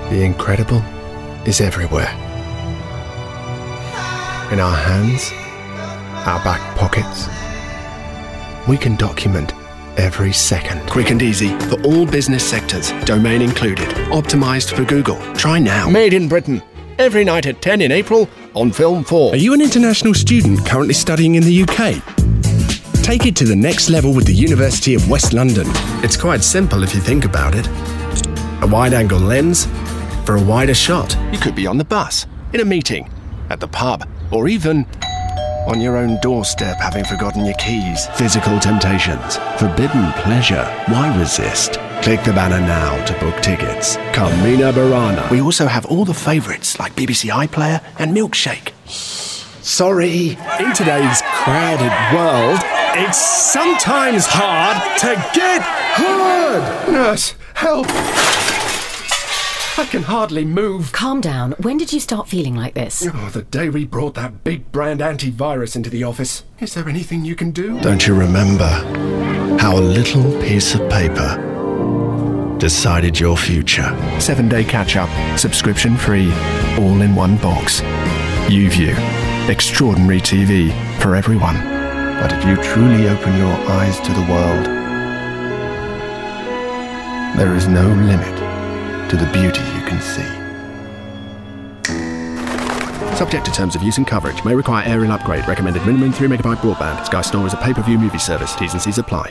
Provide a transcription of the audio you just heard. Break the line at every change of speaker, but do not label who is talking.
The incredible is everywhere. In our hands, our back pockets. We can document every second.
Quick and easy for all business sectors, domain included. Optimised for Google. Try now.
Made in Britain. Every night at 10 in April on Film 4.
Are you an international student currently studying in the UK? Take it to the next level with the University of West London.
It's quite simple if you think about it. A wide-angle lens for a wider shot. You could be on the bus, in a meeting, at the pub, or even on your own doorstep having forgotten your keys. Physical temptations, forbidden pleasure. Why resist? Click the banner now to book tickets. Carmina Burana. We also have all the favourites like BBC iPlayer and Milkshake. Sorry.
In today's crowded world, it's sometimes hard to get hard.
Nurse, help! I can hardly move.
Calm down. When did you start feeling like this?
Oh, the day we brought that big brand antivirus into the office. Is there anything you can do? Don't you remember how a little piece of paper decided your future? 7-day catch-up, subscription free, all in one box. YouView, extraordinary TV for everyone. But if you truly open your eyes to the world, there is no limit to the beauty you can see. Subject to terms of use and coverage. May require aerial upgrade. Recommended minimum 3 megabyte broadband. Sky Store is a pay-per-view movie service. T's and C's apply.